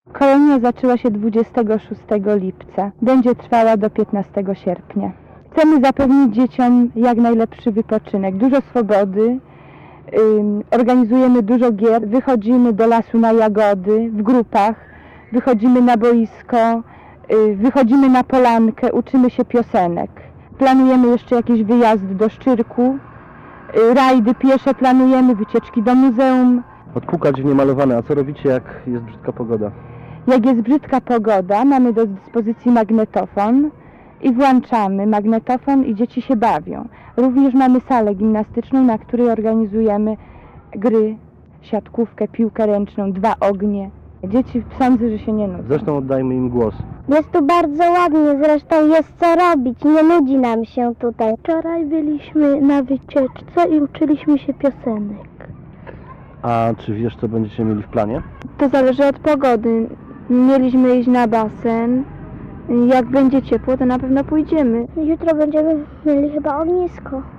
Kolonia zaczęła się 26 lipca. Będzie trwała do 15 sierpnia. Chcemy zapewnić dzieciom jak najlepszy wypoczynek, dużo swobody. Organizujemy dużo gier, wychodzimy do lasu na jagody w grupach, wychodzimy na boisko, wychodzimy na polankę, uczymy się piosenek. Planujemy jeszcze jakiś wyjazd do Szczyrku, rajdy piesze planujemy, wycieczki do muzeum. Odpukać w niemalowane, a co robicie, jak jest brzydka pogoda? Jak jest brzydka pogoda, mamy do dyspozycji magnetofon i włączamy magnetofon i dzieci się bawią. Również mamy salę gimnastyczną, na której organizujemy gry, siatkówkę, piłkę ręczną, 2 ognie. Dzieci sądzę, że się nie nudzą. Zresztą oddajmy im głos. Jest tu bardzo ładnie, zresztą jest co robić, nie nudzi nam się tutaj. Wczoraj byliśmy na wycieczce i uczyliśmy się piosenek. A czy wiesz, co będziecie mieli w planie? To zależy od pogody. Mieliśmy iść na basen. Jak będzie ciepło, to na pewno pójdziemy. Jutro będziemy mieli chyba ognisko.